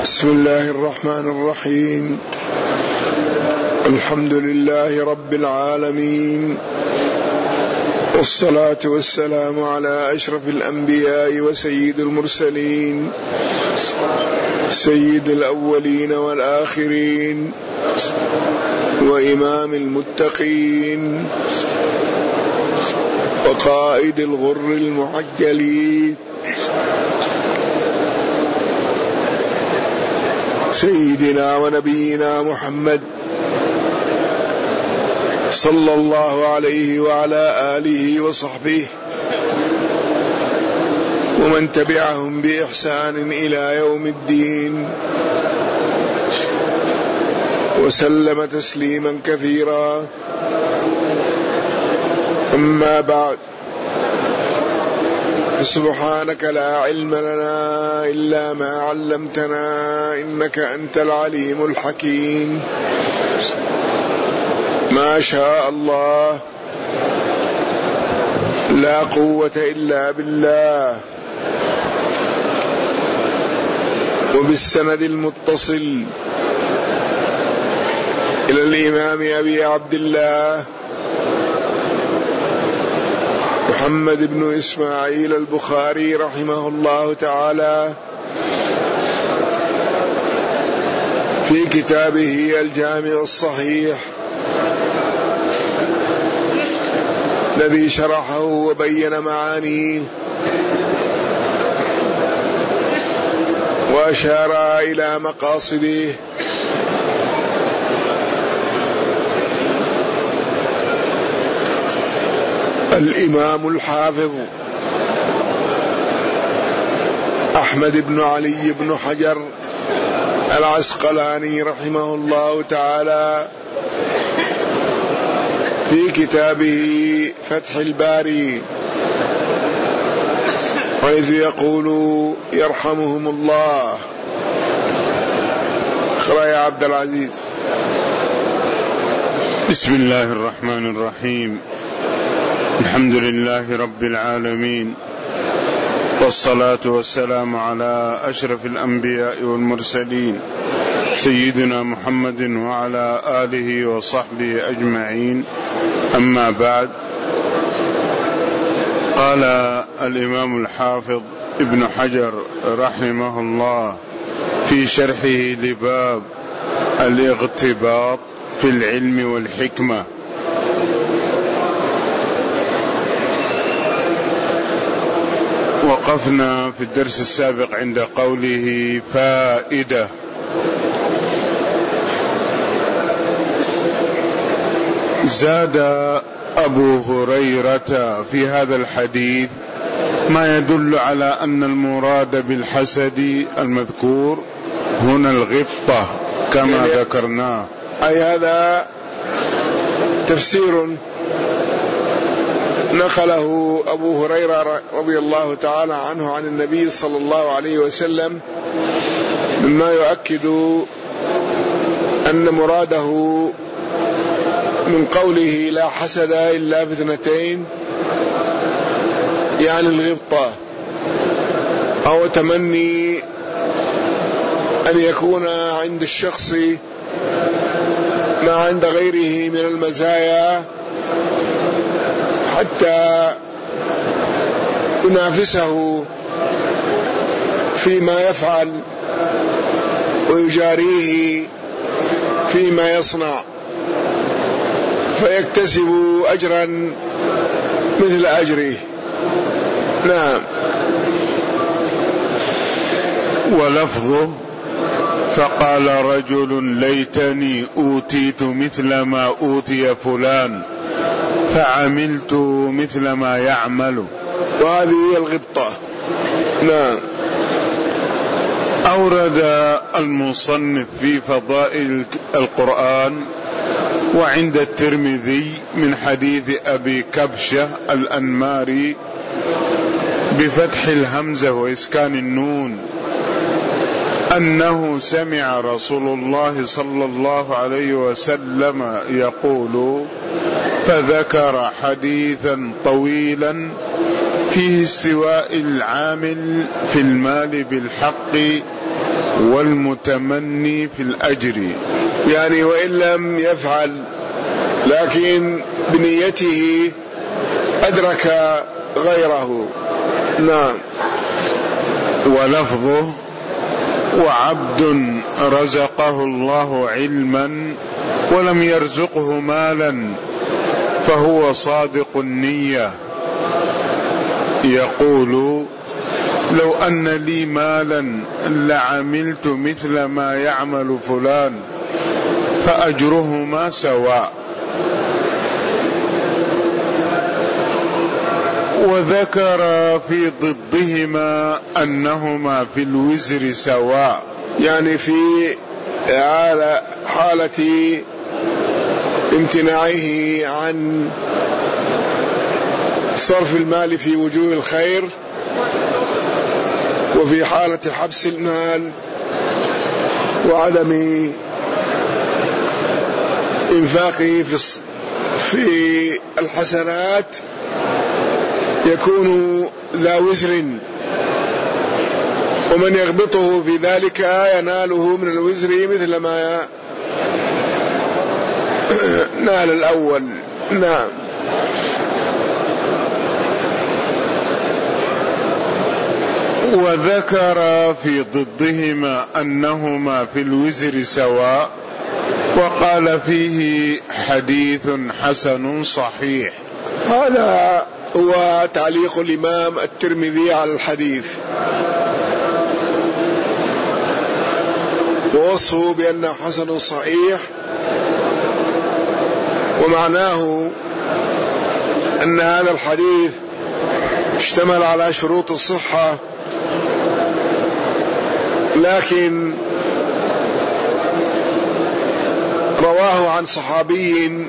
بسم الله الرحمن الرحيم. الحمد لله رب العالمين، والصلاة والسلام على أشرف الأنبياء وسيد المرسلين، سيد الأولين والآخرين، وإمام المتقين، وقائد الغر المعجلين، سيدنا ونبينا محمد صلى الله عليه وعلى آله وصحبه ومن تبعهم بإحسان إلى يوم الدين، وسلم تسليما كثيرا. أما بعد، سبحانك لا علم لنا إلا ما علمتنا إنك أنت العليم الحكيم. ما شاء الله، لا قوة إلا بالله. وبالسند المتصل إلى الإمام أبي عبد الله محمد بن إسماعيل البخاري رحمه الله تعالى في كتابه الجامع الصحيح الذي شرحه وبين معانيه وأشار إلى مقاصده، الإمام الحافظ أحمد بن علي بن حجر العسقلاني رحمه الله تعالى في كتابه فتح الباري، حيث يقول يرحمهم الله. اقرأ يا عبد العزيز. بسم الله الرحمن الرحيم. الحمد لله رب العالمين، والصلاة والسلام على أشرف الأنبياء والمرسلين سيدنا محمد وعلى آله وصحبه أجمعين. أما بعد، قال الإمام الحافظ ابن حجر رحمه الله في شرحه لباب الاغتباط في العلم والحكمة: وقفنا في الدرس السابق عند قوله فائدة. زاد أبو هريرة في هذا الحديث ما يدل على أن المراد بالحسد المذكور هنا الغبطة كما ذكرناه. أي هذا تفسير نقله أبو هريرة رضي الله تعالى عنه عن النبي صلى الله عليه وسلم، مما يؤكد أن مراده من قوله لا حسد إلا باثنتين، يعني الغبطة، أو تمني أن يكون عند الشخص ما عند غيره من المزايا حتى ينافسه فيما يفعل ويجاريه فيما يصنع، فيكتسب أجرا مثل أجره. نعم. ولفظه: فقال رجل ليتني أوتيت مثل ما أوتي فلان فعملت مثل ما يعمل، وهذه هي الغبطة. نعم. أورد المصنف في فضائل القرآن وعند الترمذي من حديث أبي كبشة الأنماري بفتح الهمزة وإسكان النون أنه سمع رسول الله صلى الله عليه وسلم يقول، فذكر حديثا طويلا فيه استواء العامل في المال بالحق والمتمني في الأجر، يعني وإن لم يفعل لكن بنيته أدرك غيره. نعم. ولفظه: وعبد رزقه الله علما ولم يرزقه مالا فهو صادق النية، يقول: لو أن لي مالا لعملت مثل ما يعمل فلان فأجرهما سواء. وذكر في ضدهما أنهما في الوزر سواء، يعني في حالة امتناعه عن صرف المال في وجوه الخير، وفي حالة حبس المال وعدم إنفاقه في الحسنات يكون ذا وزر، ومن يغبطه في ذلك يناله من الوزر مثل ما نال الأول. نعم. وذكر في ضدهما أنهما في الوزر سواء، وقال فيه حديث حسن صحيح. هذا هو تعليق الإمام الترمذي على الحديث، ووصفه بأنه حسن صحيح، ومعناه أن هذا الحديث اشتمل على شروط الصحة، لكن رواه عن صحابي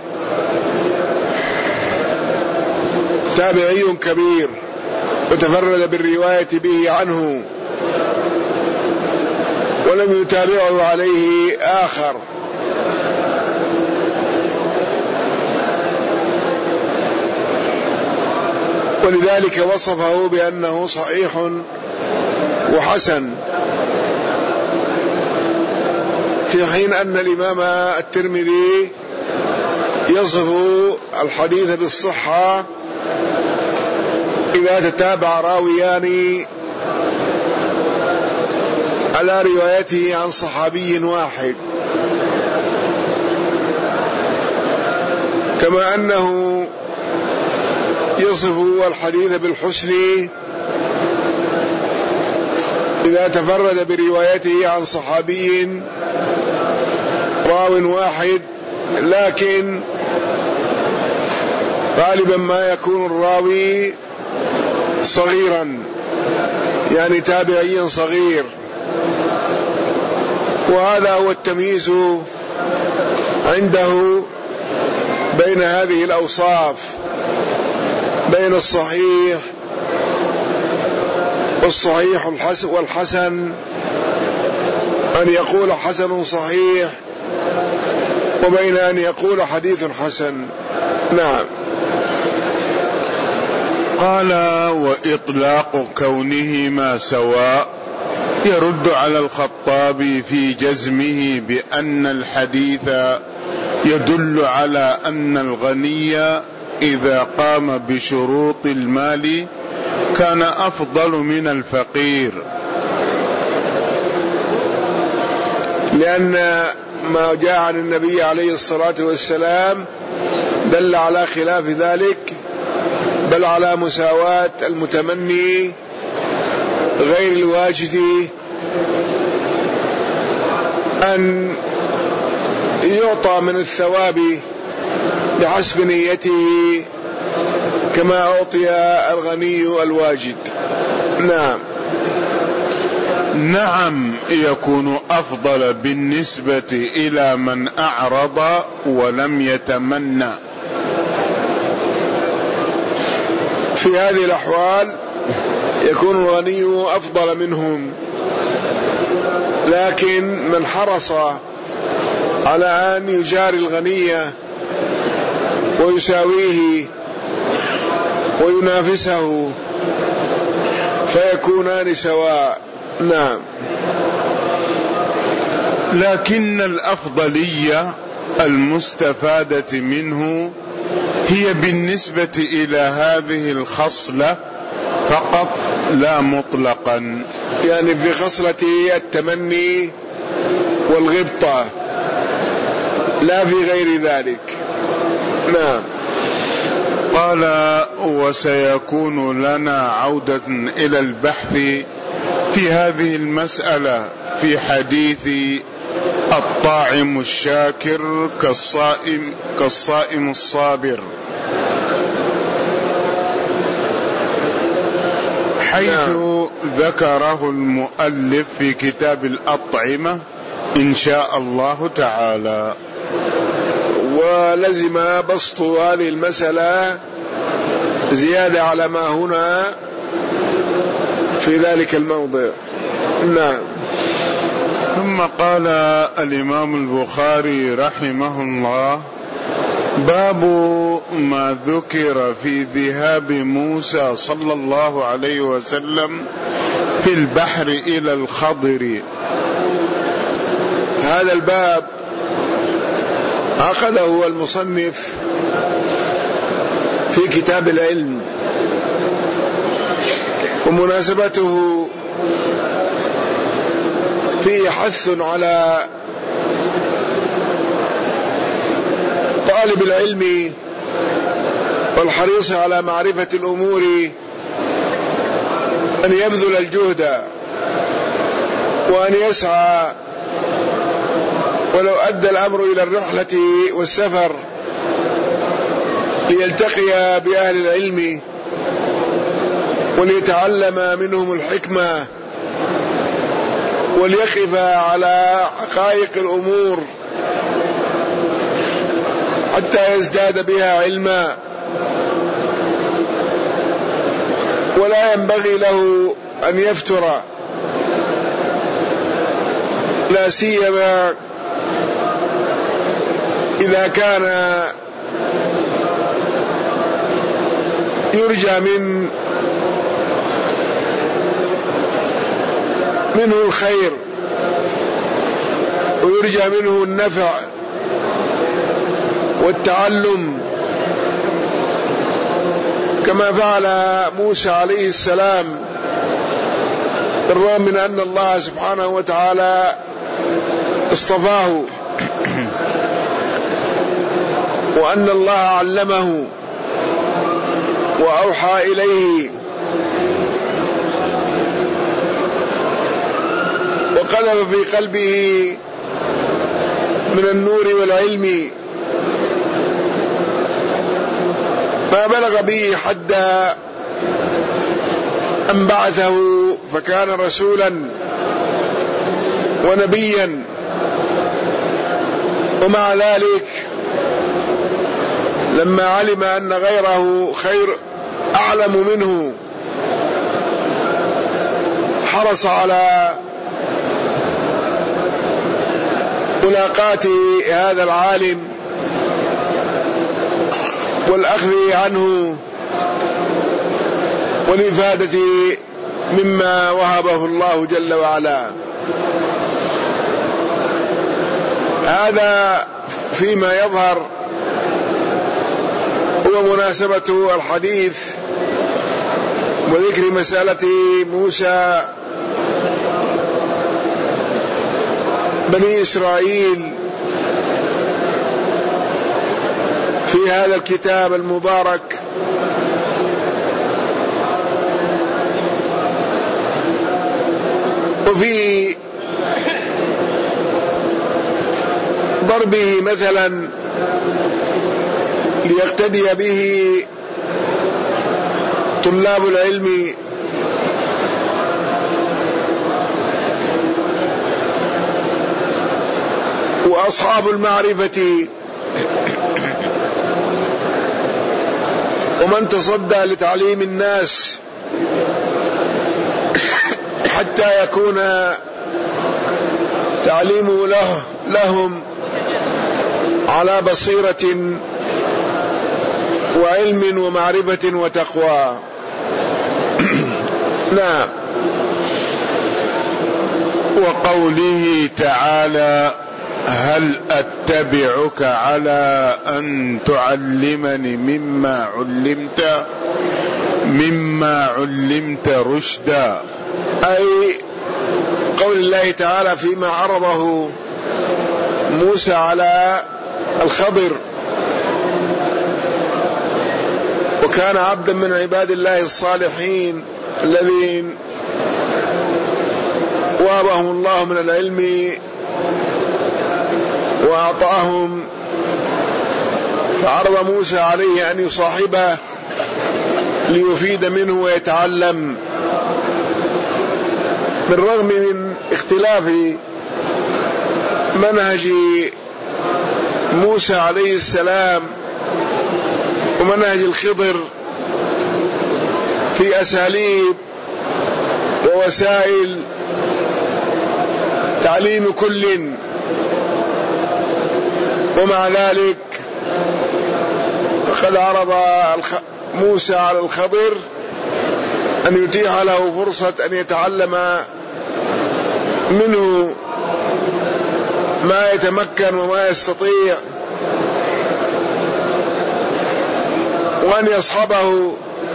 تابعي كبير وتفرد بالرواية به عنه، ولم يتابعه عليه آخر، ولذلك وصفه بأنه صحيح وحسن، في حين أن الإمام الترمذي يصف الحديث بالصحة إذا تتابع راويان على روايته عن صحابي واحد، كما أنه يصف الحديث بالحسن إذا تفرد بروايته عن صحابي راو واحد، لكن غالبا ما يكون الراوي صغيرا، يعني تابعيا صغير، وهذا هو التمييز عنده بين هذه الأوصاف، بين الصحيح والحسن، أن يقول حسن صحيح، وبين أن يقول حديث حسن. نعم. قال: وإطلاق كونهما سواء يرد على الخطابي في جزمه بأن الحديث يدل على أن الغني إذا قام بشروط المال كان أفضل من الفقير، لأن ما جاء عن النبي عليه الصلاة والسلام دل على خلاف ذلك، بل على مساواة المتمني غير الواجد أن يعطى من الثواب بحسب نيته كما أعطي الغني الواجد. نعم. نعم، يكون أفضل بالنسبة إلى من أعرض ولم يتمنى. في هذه الأحوال يكون الغني أفضل منهم، لكن من حرص على أن يجاري الغني ويساويه وينافسه فيكونان سواء. نعم. لكن الأفضلية المستفادة منه هي بالنسبة إلى هذه الخصلة فقط لا مطلقا، يعني في خصلة التمني والغبطة لا في غير ذلك. نعم. قال: وسيكون لنا عودة إلى البحث في هذه المسألة في حديث الطاعم الشاكر كالصائم الصابر، حيث ذكره المؤلف في كتاب الأطعمة إن شاء الله تعالى. ولزم بسط هذه المسألة زيادة على ما هنا في ذلك الموضع. نعم. ثم قال الإمام البخاري رحمه الله: باب ما ذكر في ذهاب موسى صلى الله عليه وسلم في البحر إلى الخضر. هذا الباب عقده المصنف في كتاب العلم، ومناسبته فيه حث على طالب العلم والحريص على معرفة الأمور أن يبذل الجهد وأن يسعى، ولو أدى الأمر إلى الرحلة والسفر ليلتقي بأهل العلم وليتعلم منهم الحكمة وليقف على حقائق الأمور حتى يزداد بها علما. ولا ينبغي له أن يفتر، لا سيما إذا كان يرجى منه الخير ويرجى منه النفع والتعلم، كما فعل موسى عليه السلام، بالرغم من أن الله سبحانه وتعالى اصطفاه وأن الله علمه وأوحى إليه وقذف في قلبه من النور والعلم ما بلغ به حد أن بعثه فكان رسولا ونبيا. ومع ذلك لما علم أن غيره خير أعلم منه حرص على ملاقاة هذا العالم والأخذ عنه والإفادة مما وهبه الله جل وعلا. هذا فيما يظهر هو مناسبة الحديث وذكر مسألة موسى بني إسرائيل في هذا الكتاب المبارك، وفي ضربه مثلا ليقتدي به طلاب العلم وأصحاب المعرفة ومن تصدى لتعليم الناس حتى يكون تعليمه لهم على بصيرة وعلم ومعرفة وتقوى. نعم. وقوله تعالى: هل أتبعك على أن تعلمني مما علمت رشدا، أي قول الله تعالى فيما عرضه موسى على الخضر، وكان عبدا من عباد الله الصالحين الذين وهبهم الله من العلم وأعطاهم، فعرض موسى عليه أن يصاحبه ليفيد منه ويتعلم، بالرغم من اختلاف منهج موسى عليه السلام ومنهج الخضر في أساليب ووسائل تعليم كل، ومع ذلك فقد عرض موسى على الخضر أن يتيح له فرصة أن يتعلم منه ما يتمكن وما يستطيع، وأن يصحبه،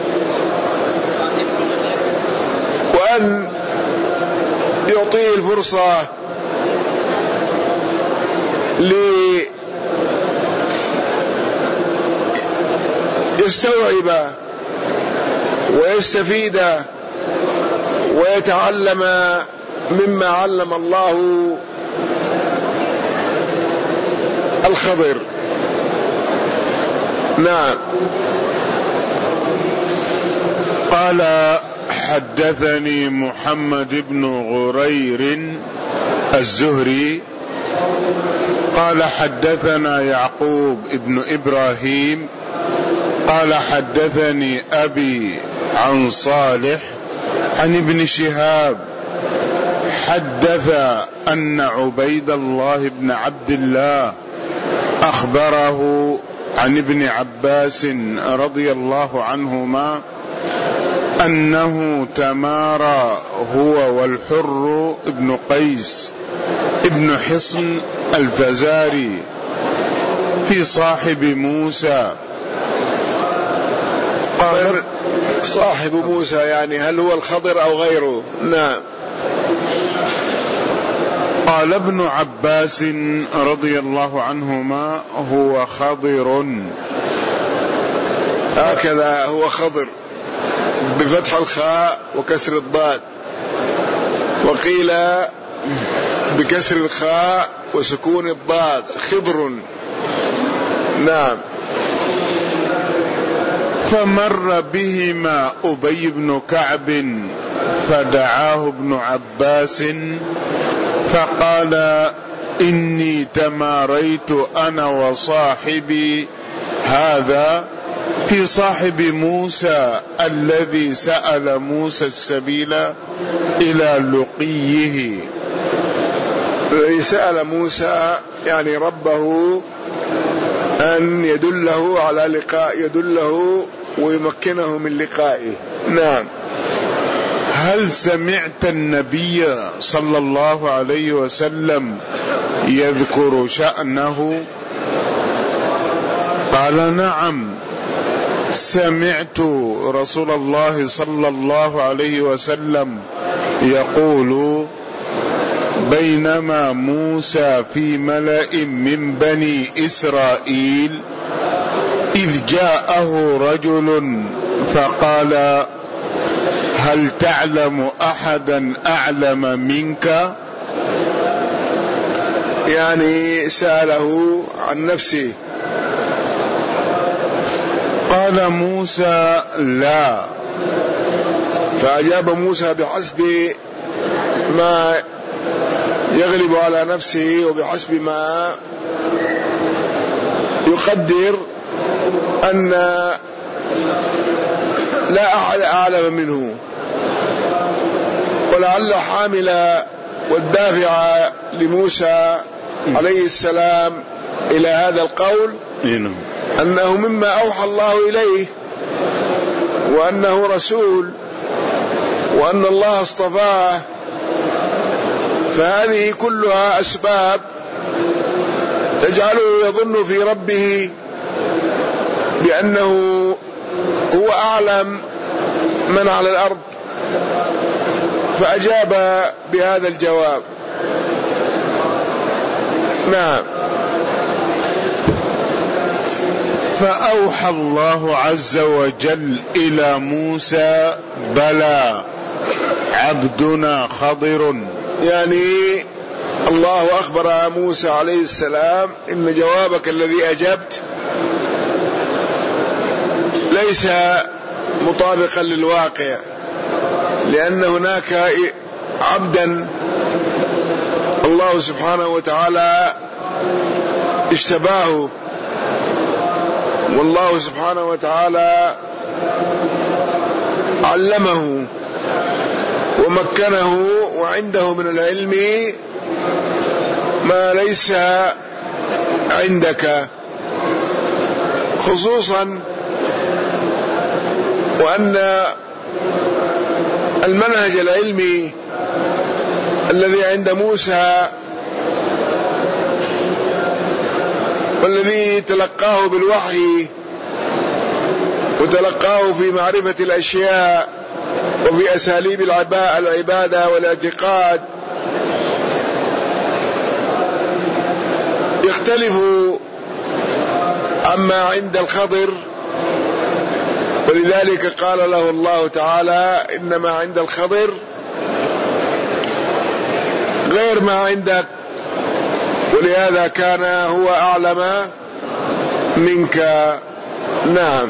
وأن يعطيه الفرصة ليستوعب ويستفيد ويتعلم مما علم الله الخضر. نعم. قال: حدثني محمد بن غرير الزهري قال: حدثنا يعقوب بن إبراهيم قال: حدثني أبي عن صالح عن ابن شهاب حدث أن عبيد الله بن عبد الله أخبره عن ابن عباس رضي الله عنهما أنه تمارى هو والحر ابن قيس ابن حصن الفزاري في صاحب موسى. قال: صاحب موسى يعني هل هو الخضر أو غيره؟ نعم. قال ابن عباس رضي الله عنهما: هو خضر، هكذا هو خضر بفتح الخاء وكسر الضاد، وقيل بكسر الخاء وسكون الضاد خضر. نعم. فمر بهما أبي بن كعب فدعاه ابن عباس فقال: إني تماريت أنا وصاحبي هذا في صاحب موسى الذي سأل موسى السبيل إلى لقيه. الذي سأل موسى يعني ربه أن يدله على لقاء، يدله ويمكنه من لقائه. نعم. هل سمعت النبي صلى الله عليه وسلم يذكر شأنه؟ قال: نعم، سمعت رسول الله صلى الله عليه وسلم يقول: بينما موسى في ملأ من بني إسرائيل إذ جاءه رجل فقال: هل تعلم أحدا أعلم منك؟ يعني سأله عن نفسه. قال موسى: لا. فأجاب موسى بحسب ما يغلب على نفسه وبحسب ما يقدر أن لا أحد أعلم منه، ولعل حامل والدافع لموسى عليه السلام إلى هذا القول أنه مما أوحى الله إليه، وأنه رسول، وأن الله اصطفاه، فهذه كلها أسباب تجعله يظن في ربه بأنه هو أعلم من على الأرض، فأجاب بهذا الجواب. نعم. فأوحى الله عز وجل إلى موسى: بلى عبدنا خضر. يعني الله أخبر موسى عليه السلام إن جوابك الذي أجبت ليس مطابقا للواقع، لأن هناك عبدا الله سبحانه وتعالى اشتباه، والله سبحانه وتعالى علمه ومكنه وعنده من العلم ما ليس عندك، خصوصا وأن المنهج العلمي الذي عند موسى والذي تلقاه بالوحي وتلقاه في معرفة الأشياء وفي أساليب العبادة والاعتقاد يختلف عما عند الخضر، ولذلك قال له الله تعالى: إنما عند الخضر غير ما عندك، ولهذا كان هو أعلم منك. نعم.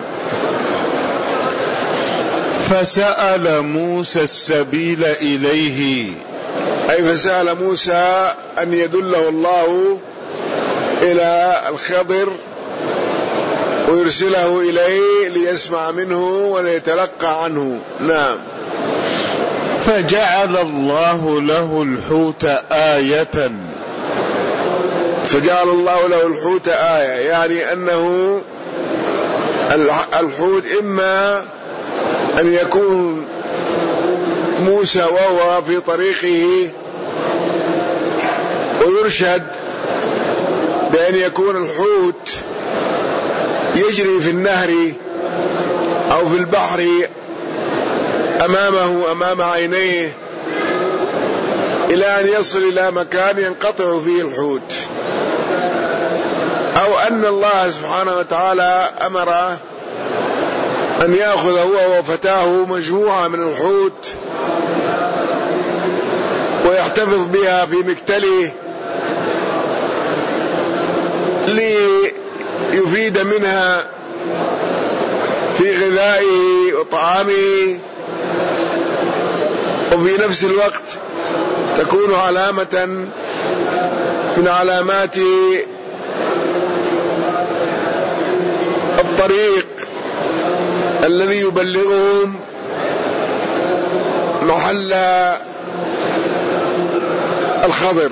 فسأل موسى السبيل إليه، أي فسأل موسى أن يدله الله إلى الخضر ويرسله إليه ليسمع منه وليتلقى عنه. نعم. فجعل الله له الحوت آية. فجعل الله له الحوت آية، يعني أنه الحوت إما أن يكون موسى وهو في طريقه ويرشد بأن يكون الحوت يجري في النهر أو في البحر أمام عينيه إلى أن يصل إلى مكان ينقطع فيه الحوت، أو أن الله سبحانه وتعالى أمره أن يأخذ هو وفتاه مجموعة من الحوت ويحتفظ بها في مكتله ليفيد منها في غذائه وطعامه، وفي نفس الوقت تكون علامة من علامات الطريق الذي يبلغهم محل الخضر.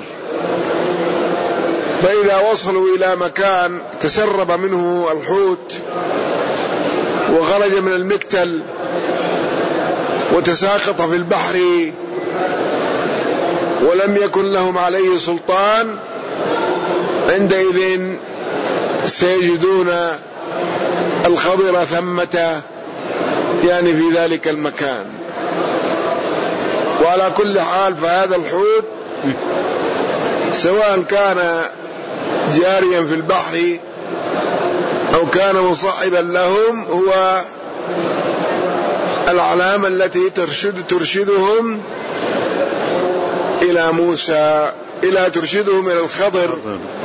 فإذا وصلوا إلى مكان تسرب منه الحوت وخرج من المكتل وتساقط في البحر ولم يكن لهم عليه سلطان، عندئذ سيجدون الخضر ثمة، يعني في ذلك المكان. وعلى كل حال فهذا الحوت سواء كان جاريا في البحر أو كان مصاحبا لهم هو العلامة التي ترشدهم إلى موسى، ترشدهم إلى الخضر.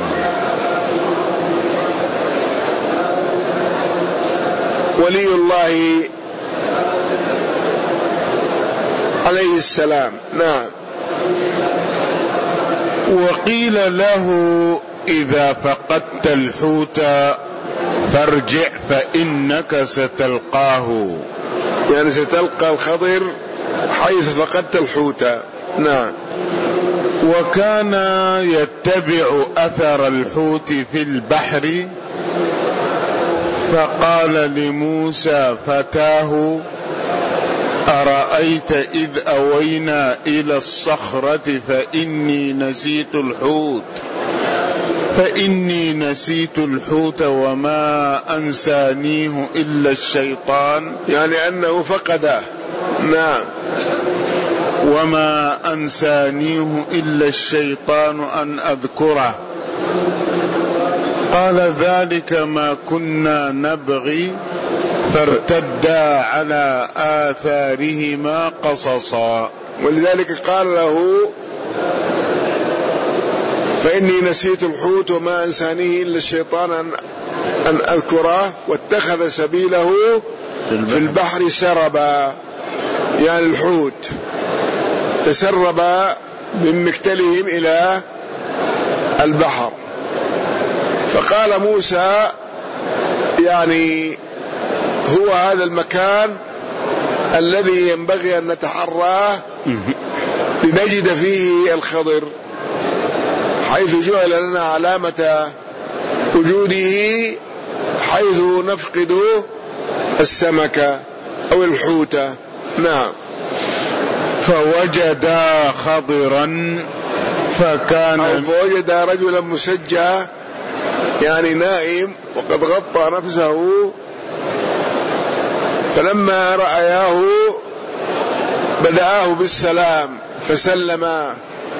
ولي الله عليه السلام. نعم. وقيل له: إذا فقدت الحوت فارجع فإنك ستلقاه، يعني ستلقى الخضر حيث فقدت الحوت. نعم. وكان يتبع أثر الحوت في البحر، فقال لموسى فتاه: أرأيت إذ أوينا إلى الصخرة فإني نسيت الحوت وما أنسانيه إلا الشيطان، يعني أنه فقده. نعم. وما أنسانيه إلا الشيطان أن أذكره. قال ذلك ما كنا نبغي فارتدا على آثارهما قصصا. ولذلك قال له فإني نسيت الحوت وما أنسانيه إلا الشيطان أن أذكره، واتخذ سبيله في البحر سربا، يعني الحوت تسرب من مكتلهم إلى البحر. فقال موسى يعني هو هذا المكان الذي ينبغي أن نتحراه لنجد فيه الخضر، حيث جعل لنا علامة وجوده، حيث نفقد السمكة أو الحوتة. نعم. فوجدا خضرا فوجد رجلا مسجى، يعني نائم وقد غطى نفسه، فلما رأياه بدأه بالسلام فسلما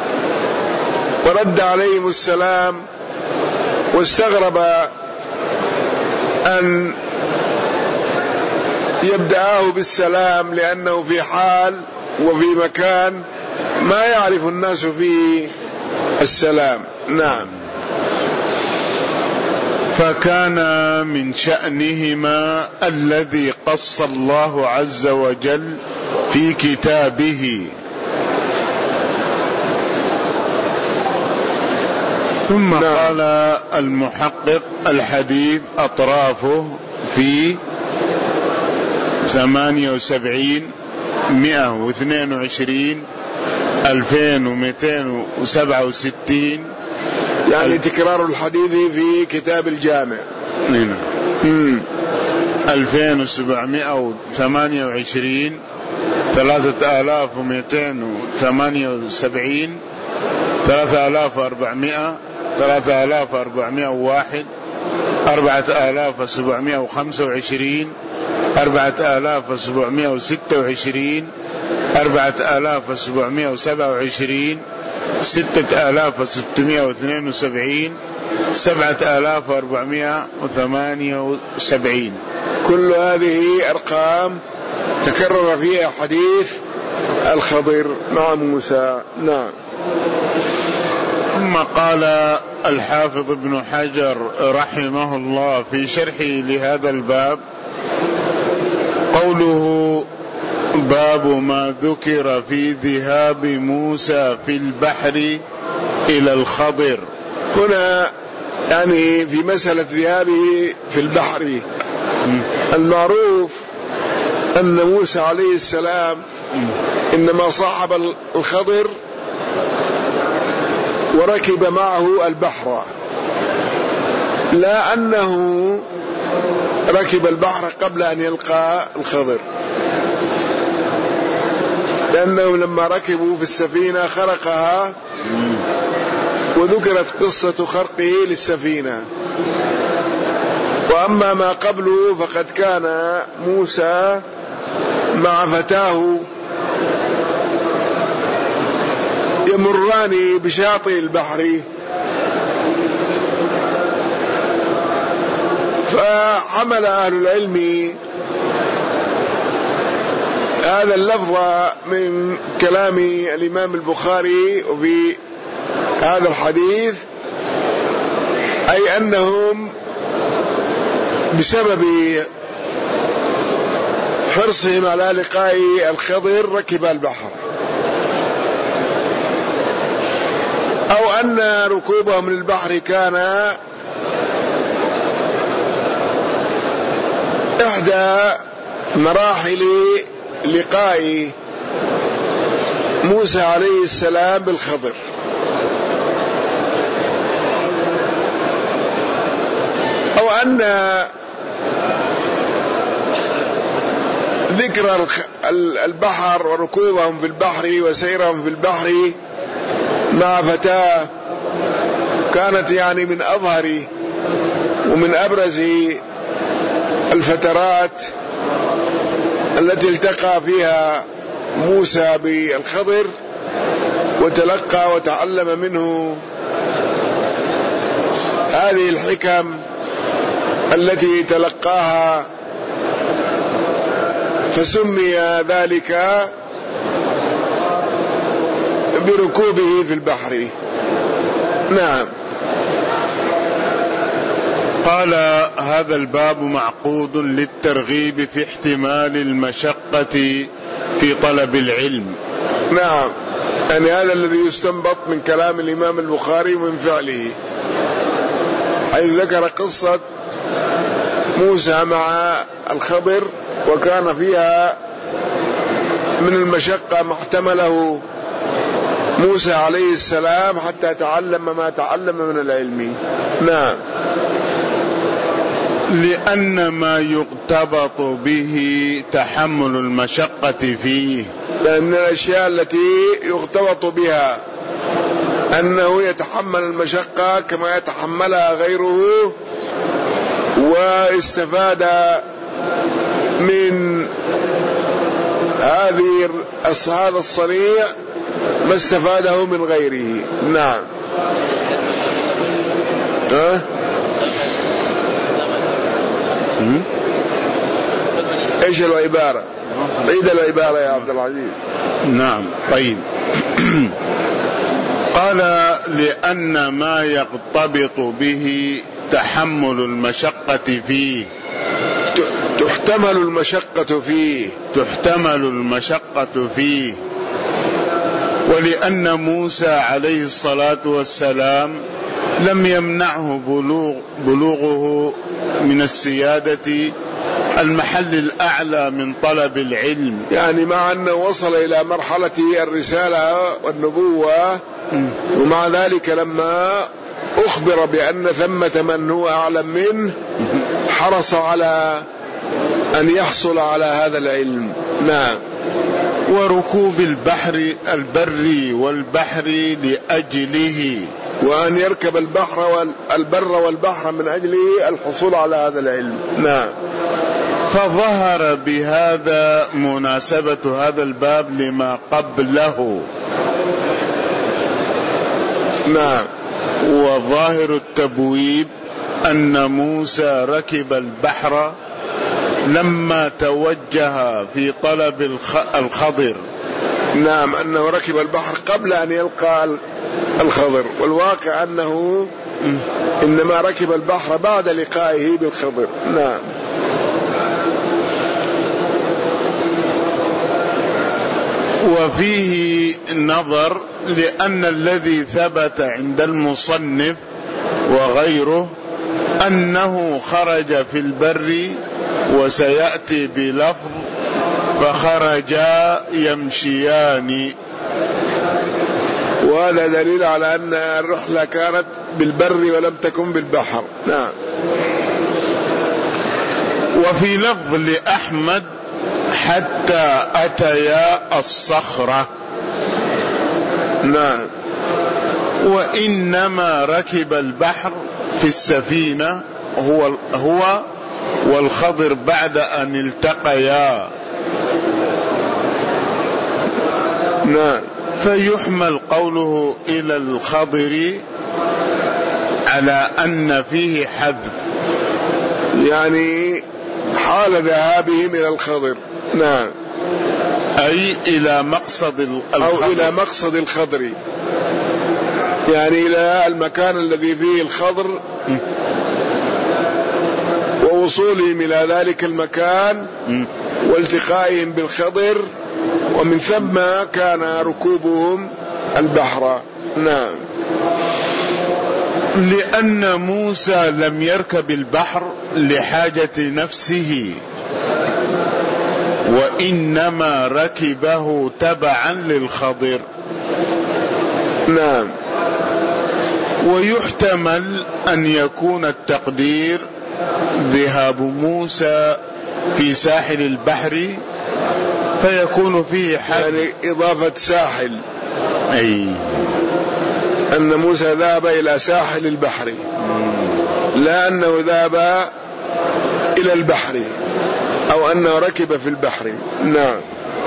ورد عليهم السلام، واستغرب أن يبدأه بالسلام لأنه في حال وفي مكان ما يعرف الناس فيه السلام. نعم. فكان من شأنهما الذي قص الله عز وجل في كتابه. ثم قال المحقق الحديث أطرافه في 78 122 2267، يعني تكرار الحديث في كتاب الجامع. 2728 3278 3400 3401 4725 4726 4727 6672 7478. كل هذه أرقام تكرر فيها حديث الخضر مع موسى. نعم. ثم قال الحافظ ابن حجر رحمه الله في شرحه لهذا الباب: قوله باب ما ذكر في ذهاب موسى في البحر إلى الخضر. هنا يعني في مسألة ذهابه في البحر، المعروف أن موسى عليه السلام إنما صاحب الخضر وركب معه البحر، لا أنه ركب البحر قبل أن يلقى الخضر، لأنه لما ركبوا في السفينة خرقها وذكرت قصة خرقه للسفينة. وأما ما قبله فقد كان موسى مع فتاه يمران بشاطئ البحر، فحمل أهل العلم هذا اللفظ من كلام الإمام البخاري وفي هذا الحديث، أي أنهم بسبب حرصهم على لقاء الخضر ركب البحر، أو أن ركوبهم للبحر كان إحدى مراحل لقاء موسى عليه السلام بالخضر. أو أن ذكر البحر وركوبهم في البحر وسيرهم في البحر مع فتاة كانت يعني من أظهر ومن أبرز الفترات التي التقى فيها موسى بالخضر وتلقى وتعلم منه هذه الحكم التي تلقاها، فسمي ذلك بركوبه في البحر. نعم. قال: هذا الباب معقود للترغيب في احتمال المشقة في طلب العلم. نعم، يعني هذا الذي يستنبط من كلام الإمام البخاري ومن فعله، حيث ذكر قصة موسى مع الخضر وكان فيها من المشقة ما احتمله موسى عليه السلام حتى تعلم ما تعلم من العلم. نعم. لأن ما يغتبط به تحمل المشقة فيه، لأن الأشياء التي يغتبط بها أنه يتحمل المشقة كما يتحملها غيره، واستفاد من هذا الصنيع ما استفاده من غيره. نعم. ايش العبارة؟ عيد العبارة يا عبد العزيز. نعم. طيب. قال: لأن ما يغتبط به تحمل المشقة فيه، تحتمل المشقة فيه، تحتمل المشقة فيه. ولأن موسى عليه الصلاة والسلام لم يمنعه بلوغه من السيادة المحل الأعلى من طلب العلم، يعني مع أنه وصل إلى مرحلة الرسالة والنبوة، ومع ذلك لما أخبر بأن ثمة من هو أعلم منه حرص على أن يحصل على هذا العلم. نعم. وركوب البر والبحر لأجله، وأن يركب البر والبحر من أجل الحصول على هذا العلم. نعم. فظهر بهذا مناسبة هذا الباب لما قبله. نعم. وظاهر التبويب أن موسى ركب البحر لما توجه في طلب الخضر. نعم، أنه ركب البحر قبل أن يلقى الخضر، والواقع أنه إنما ركب البحر بعد لقائه بالخضر. نعم. وفيه نظر، لأن الذي ثبت عند المصنف وغيره أنه خرج في البر، وسيأتي بلفظ فخرجا يمشيان، وهذا دليل على أن الرحلة كانت بالبر ولم تكن بالبحر. نعم. وفي لفظ لأحمد: حتى أتيا الصخرة. نعم. وإنما ركب البحر في السفينة هو والخضر بعد أن التقيا. نعم. فيحمل قوله إلى الخضر على أن فيه حذف، يعني حال ذهابهم إلى الخضر. نعم. أي إلى مقصد الخضر، أو إلى مقصد الخضر، يعني إلى المكان الذي فيه الخضر ووصولهم إلى ذلك المكان والتقائهم بالخضر، ومن ثم كان ركوبهم البحر. نعم. لأن موسى لم يركب البحر لحاجة نفسه، وإنما ركبه تبعا للخضر. نعم. ويحتمل أن يكون التقدير ذهاب موسى في ساحل البحر فيكون فيه حد، يعني إضافة ساحل، أي أن موسى ذهب إلى ساحل البحر، لا أنه ذهب إلى البحر أو أنه ركب في البحر. نعم.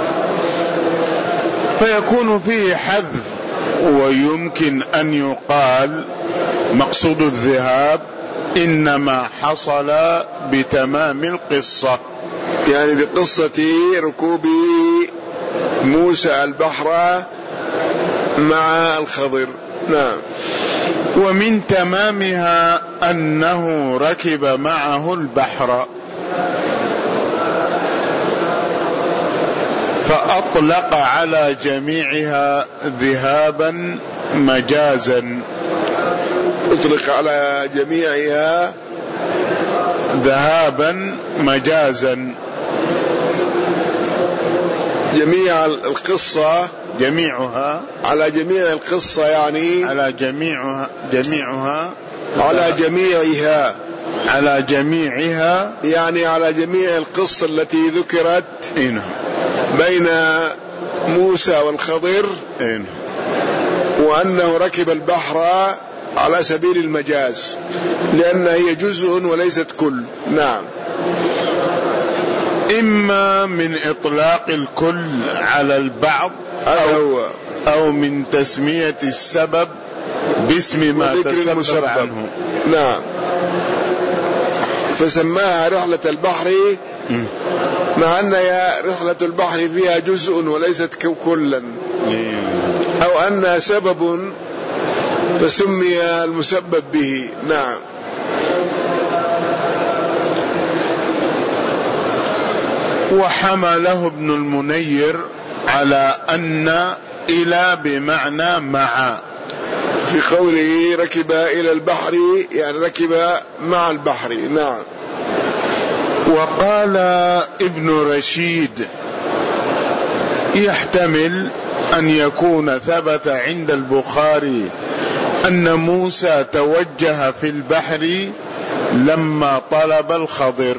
فيكون فيه حذف، ويمكن أن يقال مقصود الذهاب إنما حصل بتمام القصة، يعني بقصة ركوب موسى البحر مع الخضر. نعم. ومن تمامها أنه ركب معه البحر، فأطلق على جميعها ذهابا مجازا. أطلق على جميعها ذهابا مجازا، جميع القصة، جميعها على جميع القصة، يعني على جميعها على جميعها، على جميعها، يعني على جميع القصة التي ذكرت إنه بين موسى والخضر، إنه وأنه ركب البحر على سبيل المجاز، لأنها هي جزء وليست كل. نعم. إما من إطلاق الكل على البعض أو من تسمية السبب باسم ما تسبب عنه. نعم. فسماها رحلة البحر مع أنها رحلة البحر فيها جزء وليست كلا، أو أنها سبب فسمي المسبب به. نعم. وحمله ابن المنير على أن إلى بمعنى مع، في قوله ركب إلى البحر يعني ركب مع البحر. نعم. وقال ابن رشيد يحتمل أن يكون ثبت عند البخاري أن موسى توجه في البحر لما طلب الخضر.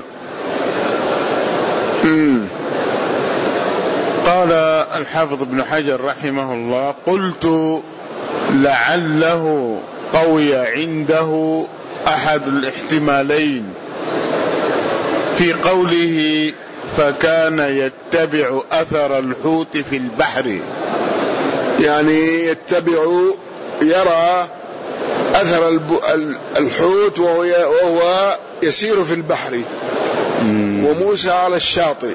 قال الحافظ ابن حجر رحمه الله: قلت لعله قوي عنده أحد الاحتمالين في قوله فكان يتبع أثر الحوت في البحر، يعني يتبع يرى أثر الحوت وهو يسير في البحر وموسى على الشاطئ،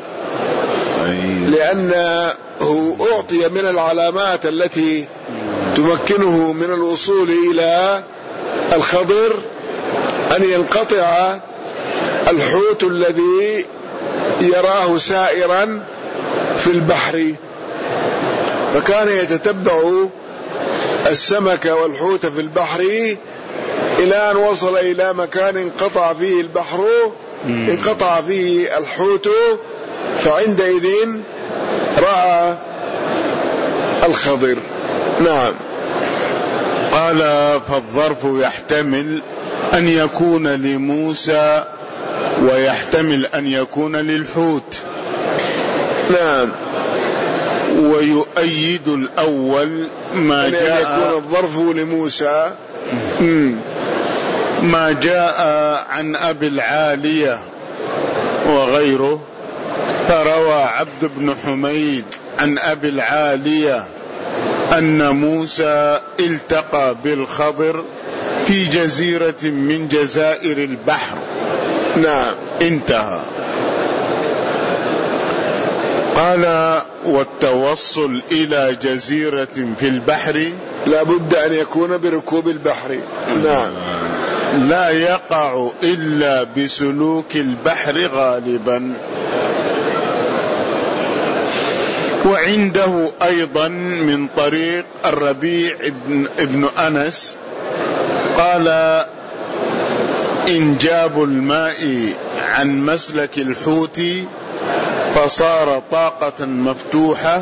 لأنه أعطي من العلامات التي تمكنه من الوصول إلى الخضر أن ينقطع الحوت الذي يراه سائرا في البحر، فكان يتتبع السمك والحوت في البحر إلى أن وصل إلى مكان انقطع فيه البحر، انقطع فيه الحوت، فعندئذ رأى الخضر. نعم. قال: فالظرف يحتمل أن يكون لموسى ويحتمل أن يكون للحوت. نعم. ويؤيد الأول ما جاء، يكون الظرف لموسى ما جاء عن أبي العالية وغيره، فروى عبد بن حميد عن أبي العالية أن موسى التقى بالخضر في جزيرة من جزائر البحر. نعم. انتهى. قال: والتوصل إلى جزيرة في البحر لا بد أن يكون بركوب البحر. نعم. لا يقع إلا بسلوك البحر غالبا. وعنده أيضا من طريق الربيع ابن أنس قال: إنجاب الماء عن مسلك الحوت فصار طاقة مفتوحة،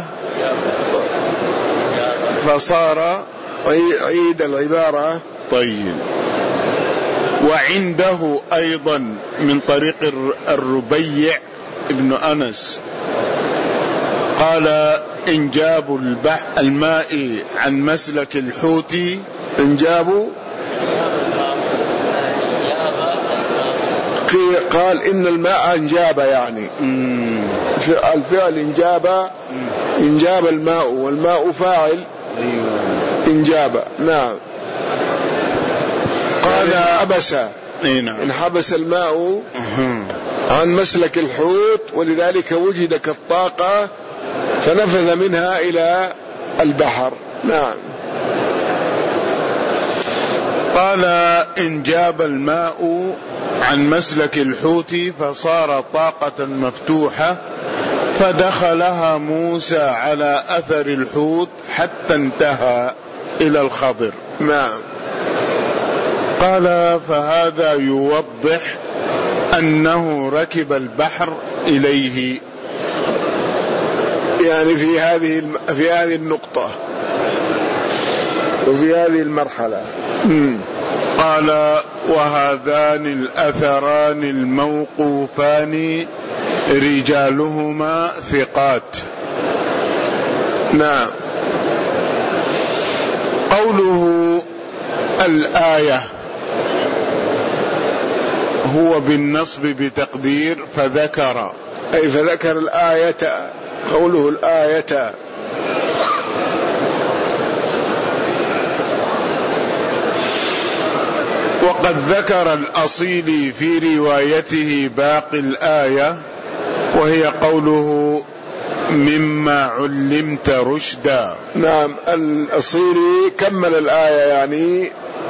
فصار عيد العبارة. طيب. وعنده أيضا من طريق الربيع ابن أنس قال إنجاب الماء عن مسلك الحوت. إنجاب قال إن الماء انجاب، يعني الفعل انجاب الماء، والماء فاعل انجاب. نعم. قال حبس، انحبس الماء عن مسلك الحوت، ولذلك وجد كالطاقة فنفذ منها إلى البحر. نعم. قال انجاب الماء عن مسلك الحوت فصار طاقة مفتوحة، فدخلها موسى على أثر الحوت حتى انتهى إلى الخضر. نعم. قال فهذا يوضح أنه ركب البحر إليه، يعني في هذه النقطة وفي هذه المرحلة. قال وهذان الأثران الموقوفان رجالهما ثقات. نعم. قوله الآية هو بالنصب بتقدير فذكر، أي فذكر الآية، قوله الآية. وقد ذكر الأصيلي في روايته باقي الآية، وهي قوله مما علمت رشدا. نعم. الأصيلي كمل الآية يعني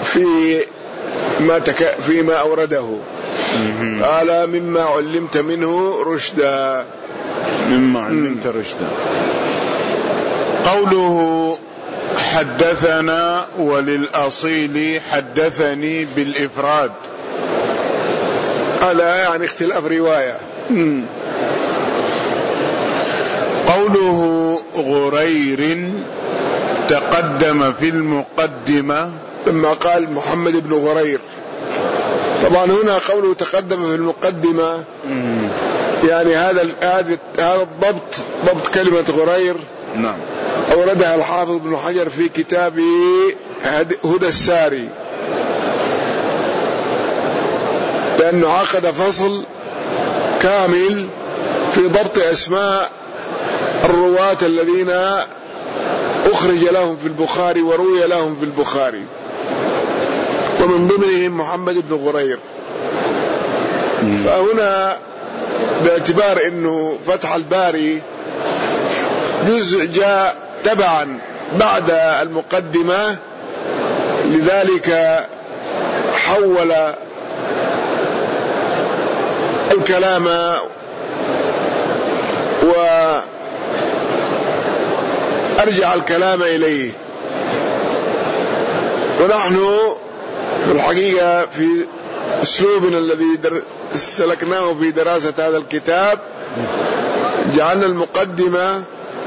فيما أورده، قال مما علمت منه رشدا. مما علمت رشدا. قوله حدثنا وللأصيل حدثني بالإفراد، هذا يعني اختلاف رواية. قوله غرير تقدم في المقدمة، لما قال محمد بن غرير، طبعا هنا قوله تقدم في المقدمة يعني هذا الضبط، ضبط كلمة غرير. نعم. أوردها الحافظ ابن حجر في كتابه هدى الساري، لأنه عقد فصل كامل في ضبط أسماء الرواة الذين أخرج لهم في البخاري وروي لهم في البخاري، ومن ضمنهم محمد بن غرير. فهنا باعتبار أنه فتح الباري جزء جاء تبعا بعد المقدمة، لذلك حول الكلام وأرجع الكلام إليه. ونحن في الحقيقة في أسلوبنا الذي سلكناه في دراسة هذا الكتاب جعلنا المقدمة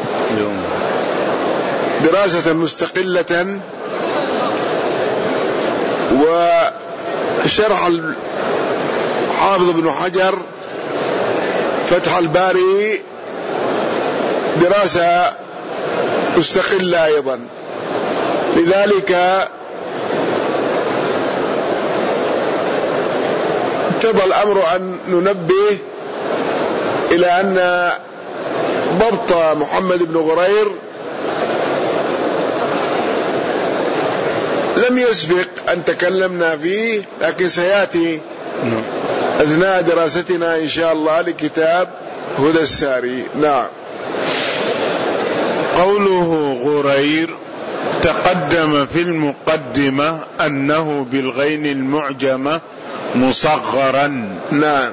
دراسة مستقلة، وشرح الحافظ ابن حجر فتح الباري دراسة مستقلة أيضا. لذلك اقتضى الأمر أن ننبه إلى أن ضبط محمد بن غرير لم يسبق أن تكلمنا فيه، لكن سيأتي أثناء دراستنا إن شاء الله لكتاب هدى الساري. نعم. قوله غرير تقدم في المقدمة أنه بالغين المعجمة مصغرا. نعم.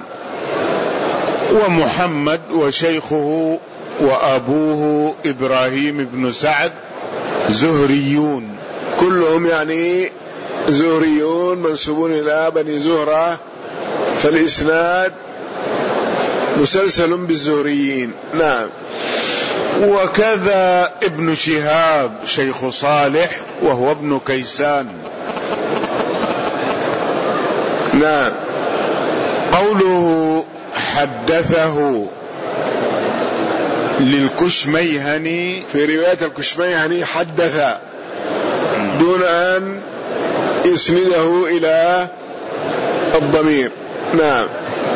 ومحمد وشيخه وأبوه إبراهيم بن سعد زهريون، كلهم يعني زهريون منسوبون إلى بني زهرة، فالإسناد مسلسل بالزهريين. نعم. وكذا ابن شهاب شيخ صالح وهو ابن كيسان. نعم. قوله حدثه للكشميهني في رواية الكشميهني حدث دون أن يسنده إلى الضمير. نعم.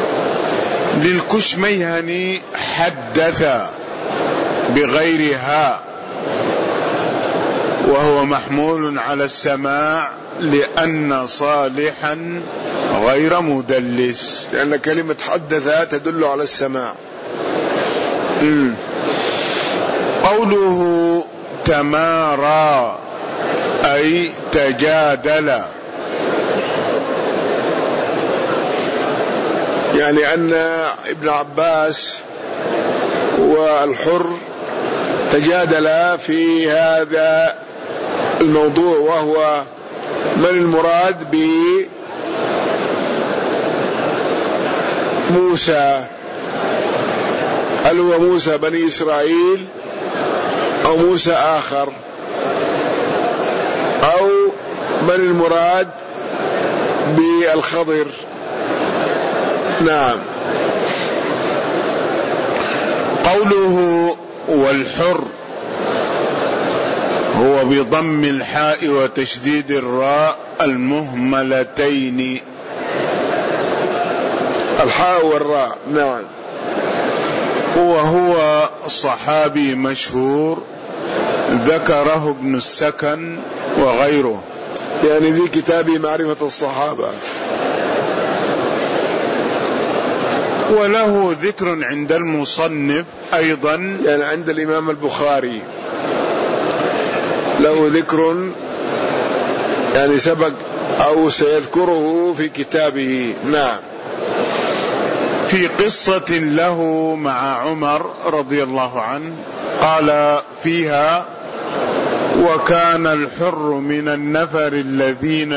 للكشميهني حدث بغير هاء، وهو محمول على السماع لأن صالحا غير مدلس، لأن كلمة حدث تدل على السماع. قوله تمارى أي تجادل، يعني أن ابن عباس والحر تجادلا في هذا الموضوع، وهو من المراد بموسى، هل هو موسى بني إسرائيل أو موسى آخر، أو من المراد بالخضر. نعم. قوله والحر هو بضم الحاء وتشديد الراء المهملتين، الحاء والراء. نعم. وهو صحابي مشهور ذكره ابن السكن وغيره، يعني في كتاب معرفة الصحابة. وله ذكر عند المصنف أيضا، يعني عند الإمام البخاري له ذكر، يعني سبق أو سيذكره في كتابه. نعم. في قصة له مع عمر رضي الله عنه قال فيها: وكان الحر من النفر الذين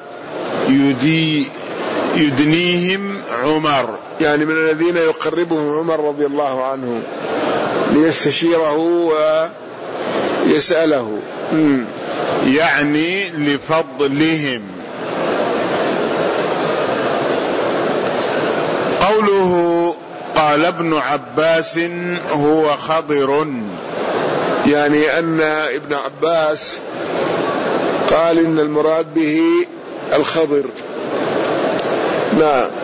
يدنيهم عمر، يعني من الذين يقربهم عمر رضي الله عنه ليستشيره ويسأله، يعني لفضلهم. قوله قال ابن عباس هو خضر، يعني أن ابن عباس قال إن المراد به الخضر. نعم.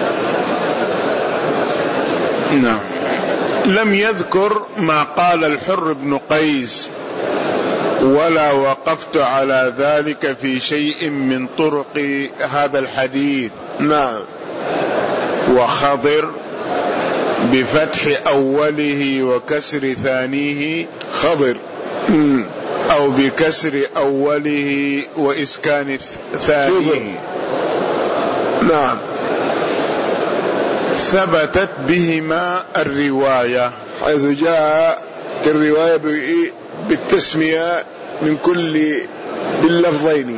نعم. لم يذكر ما قال الحر بن قيس، ولا وقفت على ذلك في شيء من طرق هذا الحديث. نعم. وخضر بفتح أوله وكسر ثانيه خضر، أو بكسر أوله وإسكان ثانيه. نعم. ثبتت بهما الرواية، حيث جاء الرواية بالتسمية من كل باللفظين،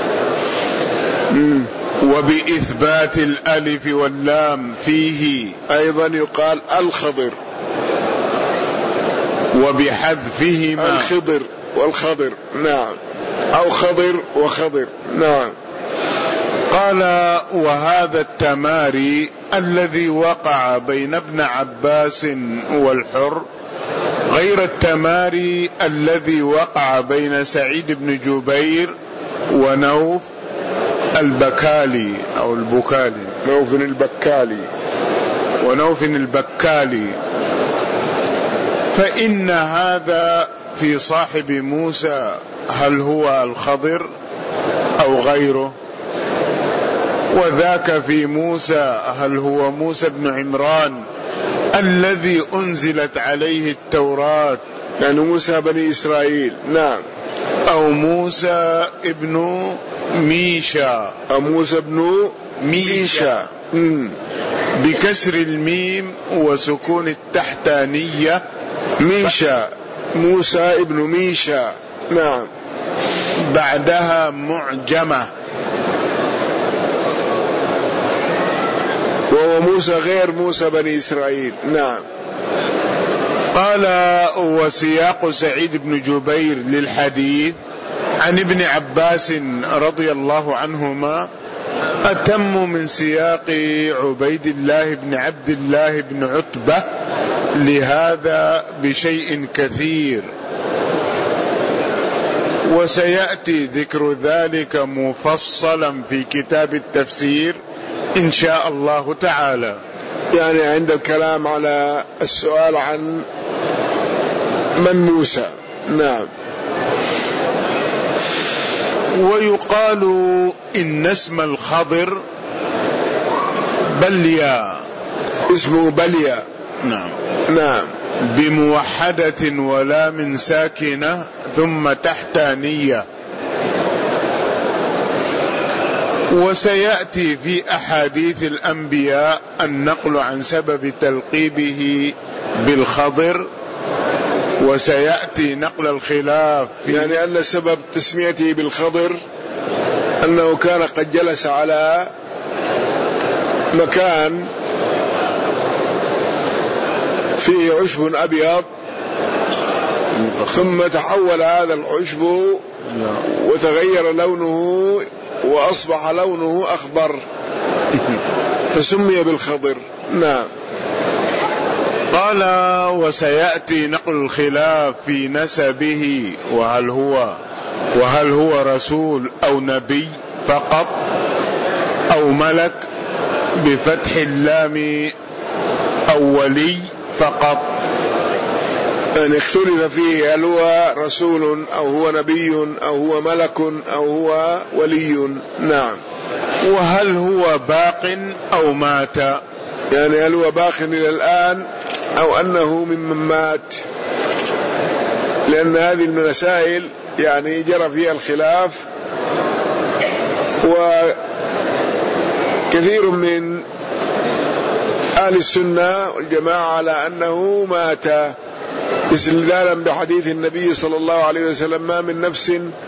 وبإثبات الألف واللام فيه أيضا يقال الخضر، وبحذفهما الخضر والخضر. نعم. أو خضر وخضر. نعم. قال: وهذا التماري الذي وقع بين ابن عباس والحر غير التماري الذي وقع بين سعيد بن جبير ونوف البكالي أو البكالي، نوف البكالي، ونوف البكالي، فإن هذا في صاحب موسى هل هو الخضر أو غيره، وذاك في موسى هل هو موسى بن عمران الذي أنزلت عليه التوراة، يعني موسى بني إسرائيل. نعم. أو موسى ابن ميشا، أو موسى بن ميشا بكسر الميم وسكون التحتانية ميشا، موسى ابن ميشا. نعم. بعدها معجمة، وهو موسى غير موسى بني إسرائيل. نعم. قال: وسياق سعيد بن جبير للحديث عن ابن عباس رضي الله عنهما أتم من سياق عبيد الله بن عبد الله بن عتبة لهذا بشيء كثير، وسيأتي ذكر ذلك مفصلا في كتاب التفسير إن شاء الله تعالى. يعني عند الكلام على السؤال عن من موسى. نعم. ويقال إن اسم الخضر بليا، اسمه بليا. نعم. نعم. بموحدة ولام ساكنة ثم تحتانية. وسيأتي في أحاديث الأنبياء النقل عن سبب تلقيبه بالخضر، وسيأتي نقل الخلاف يعني أن سبب تسميته بالخضر أنه كان قد جلس على مكان فيه عشب أبيض، ثم تحول هذا العشب وتغير لونه وأصبح لونه أخضر فسمي بالخضر. نعم. قال وسيأتي نقل الخلاف في نسبه، وهل هو رسول أو نبي فقط أو ملك بفتح اللام أو ولي فقط. يعني اختلف فيه هل هو رسول أو هو نبي أو هو ملك أو هو ولي. نعم. وهل هو باق أو مات، يعني هل هو باق إلى الآن أو أنه ممن مات، لأن هذه المسائل يعني جرى فيها الخلاف، وكثير من أهل السنة والجماعة على أنه مات، استدلالا بحديث النبي صلى الله عليه وسلم ما من نفس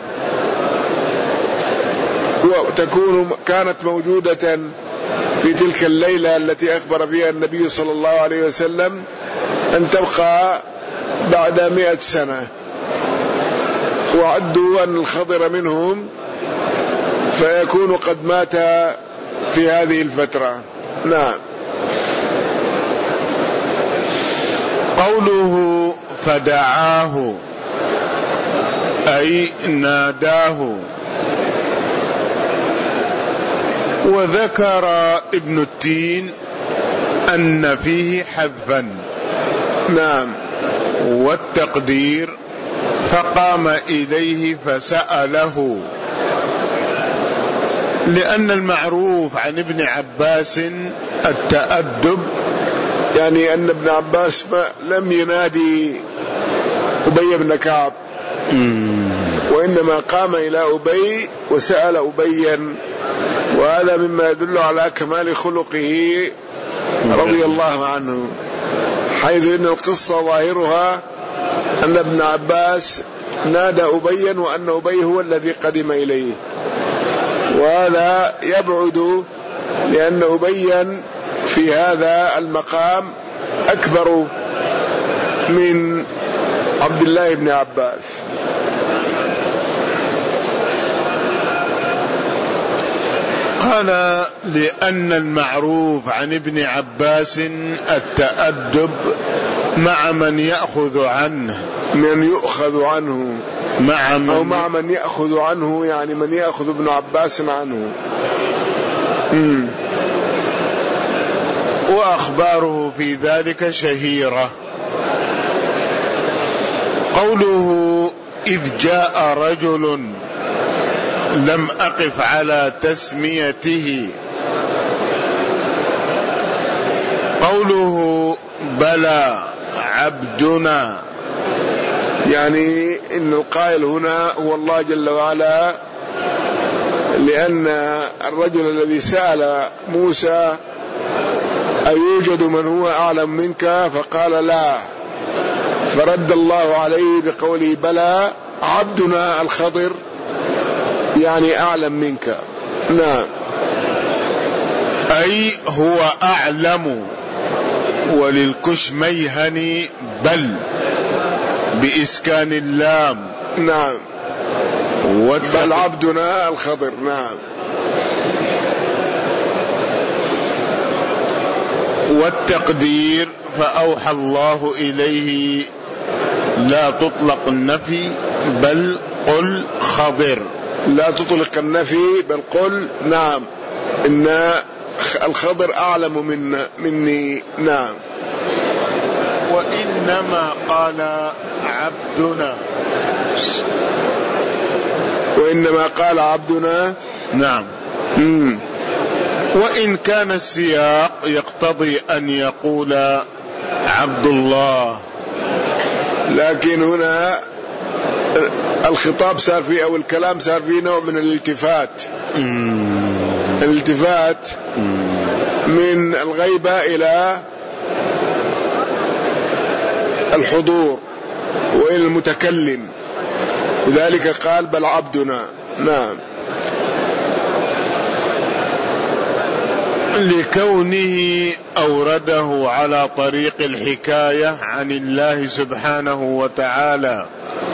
كانت موجودة في تلك الليلة التي أخبر فيها النبي صلى الله عليه وسلم أن تبقى بعد 100 سنة، وعدوا أن الخضر منهم فيكون قد مات في هذه الفترة. نعم. قوله فدعاه أي ناداه. وذكر ابن التين أن فيه حذفا. نعم. والتقدير فقام إليه فسأله، لأن المعروف عن ابن عباس التأدب، يعني أن ابن عباس لم ينادي أبي بن كعب، وإنما قام إلى أبي وسأل أبيا، وهذا مما يدل على كمال خلقه رضي الله عنه، حيث إن القصة ظاهرها أن ابن عباس نادى أبيا وأن أبي هو الذي قدم إليه، وهذا يبعد لأن أبيا في هذا المقام أكبر من عبد الله بن عباس. قال لأن المعروف عن ابن عباس التأدب مع من يأخذ عنه، من يؤخذ عنه مع من يأخذ عنه، يعني من يأخذ ابن عباس عنه. وأخباره في ذلك شهيرة. قوله إذ جاء رجل لم أقف على تسميته. قوله بلى عبدنا، يعني إن القائل هنا هو الله جل وعلا، لأن الرجل الذي سأل موسى أيوجد من هو أعلم منك فقال لا، فرد الله عليه بقوله بلى عبدنا الخضر، يعني أعلم منك. نعم. أي هو أعلم، وللكشميهني بل بإسكان اللام. نعم. بل عبدنا الخضر. نعم. والتقدير فأوحى الله إليه لا تطلق النفي بل قل خضر. لا تطلق النفي بل قل نعم إن الخضر أعلم مني. نعم. وإنما قال عبدنا. وإنما قال عبدنا. نعم. وإن كان السياق يقتضي أن يقول عبد الله، لكن هنا الخطاب صار فيه أو الكلام صار فيه نوع من الالتفات. الالتفات من الغيبة إلى الحضور وإلى المتكلم، لذلك قال بل عبدنا. نعم. لكونه أورده على طريق الحكاية عن الله سبحانه وتعالى،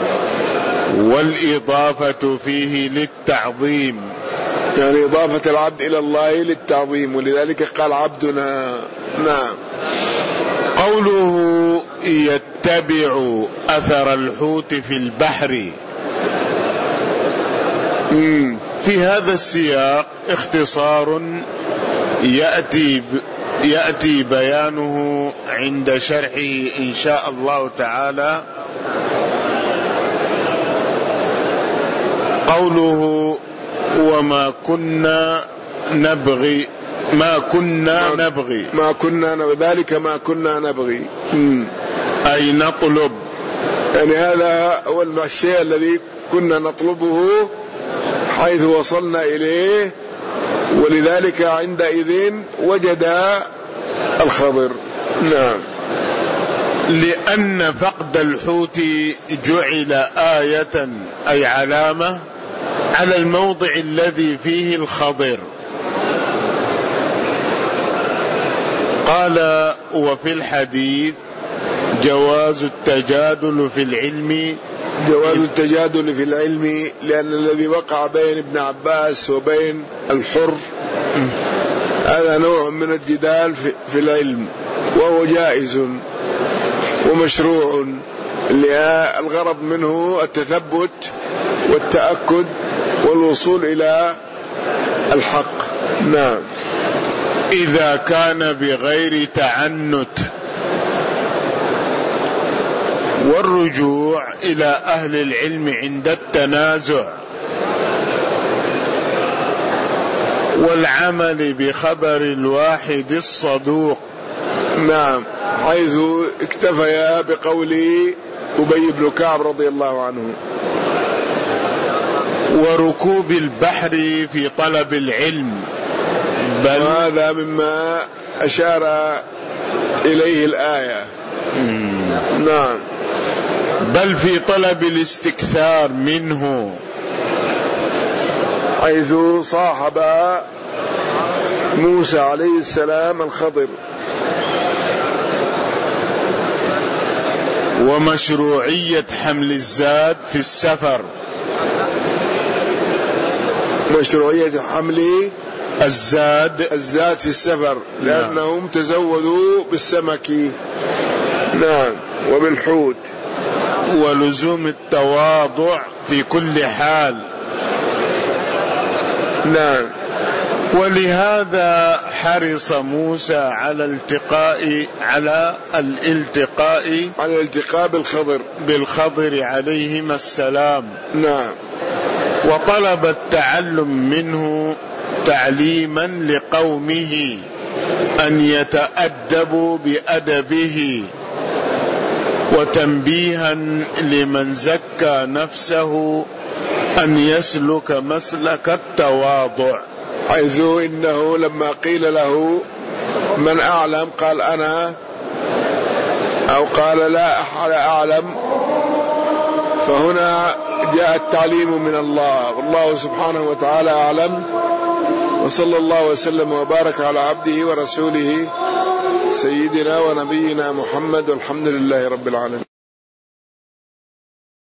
والإضافة فيه للتعظيم، يعني إضافة العبد إلى الله للتعظيم، ولذلك قال عبدنا. نعم. قوله يتبع أثر الحوت في البحر، في هذا السياق اختصار يأتي بيانه عند شرحه إن شاء الله تعالى. قوله وما كنا نبغي ذلك ما كنا نبغي أي نطلب، يعني هذا هو الشيء الذي كنا نطلبه حيث وصلنا إليه، ولذلك عندئذ وجد الخضر. نعم. لأن فقد الحوت جعل آية أي علامة على الموضع الذي فيه الخضر. قال وفي الحديث جواز التجادل في العلم. جواز التجادل في العلم، لأن الذي وقع بين ابن عباس وبين الحر هذا نوع من الجدال في العلم، وهو جائز ومشروع، الغرض منه التثبت والتأكد والوصول إلى الحق. نعم. إذا كان بغير تعنت، والرجوع إلى أهل العلم عند التنازع، والعمل بخبر الواحد الصدوق. نعم. حيث اكتفيا بقول أبي بن كعب رضي الله عنه. وركوب البحر في طلب العلم، بل هذا مما أشار إليه الآية. نعم. بل في طلب الاستكثار منه، حيث صاحب موسى عليه السلام الخضر. ومشروعية حمل الزاد في السفر، مشروعية حمل الزاد في السفر، لأنهم تزودوا بالسمك. نعم. وبالحوت. ولزوم التواضع في كل حال. نعم. ولهذا حرص موسى على الالتقاء بالخضر عليهما السلام. نعم. وطلب التعلم منه تعليما لقومه أن يتأدبوا بأدبه، وتنبيها لمن زكى نفسه أن يسلك مسلك التواضع. حيث إنه لما قيل له من أعلم قال أنا، أو قال لا أحد أعلم، فهنا جاء التعليم من الله، والله سبحانه وتعالى أعلم. وصلى الله وسلم وبارك على عبده ورسوله سيدنا ونبينا محمد، والحمد لله رب العالمين.